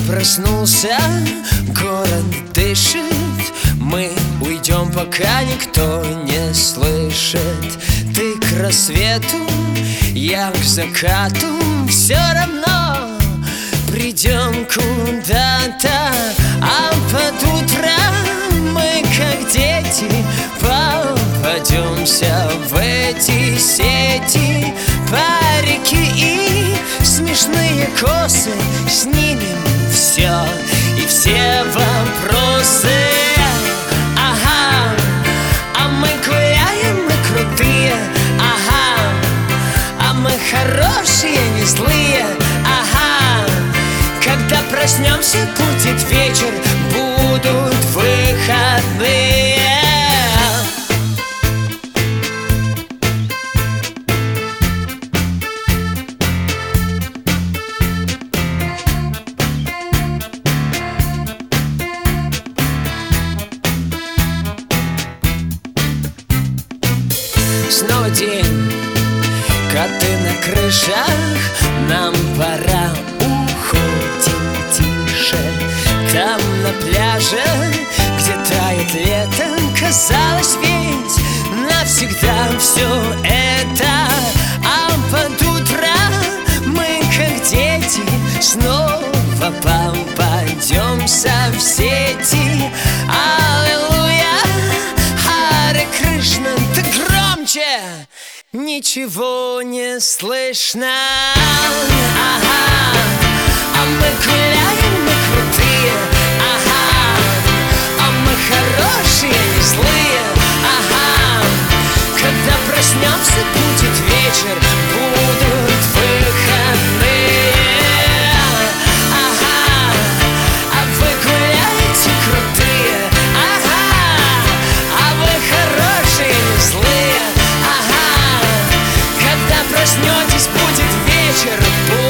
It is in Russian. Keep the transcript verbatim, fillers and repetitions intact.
проснулся, город дышит. Мы уйдем, пока никто не слышит. Ты к рассвету, я к закату. Все равно придем куда-то. А под утро мы, как дети, попадемся в эти сети. Парики и смешные косы, снимем все и все вопросы. Ага, а мы гуляем, мы крутые. Ага, а мы хорошие, не злые. Ага, когда проснемся, будет вечер, будут выходные. Снова день, коты на крышах, нам пора, уходим тише. Там на пляже, где тает лето, казалось ведь навсегда все это. А под утро мы, как дети, снова попадемся в сети. Аллилуйя, Харе Кришна, ты громче, ничего не слышно. Ага, а мы гуляем, мы крутые. Ага, а мы хорошие, не злые. Ага, когда проснемся, будет вечер, будут выходные. Ага, а вы гуляете крутые. Ага, а вы хорошие, не злые. Ага, когда проснетесь, будет вечер, будет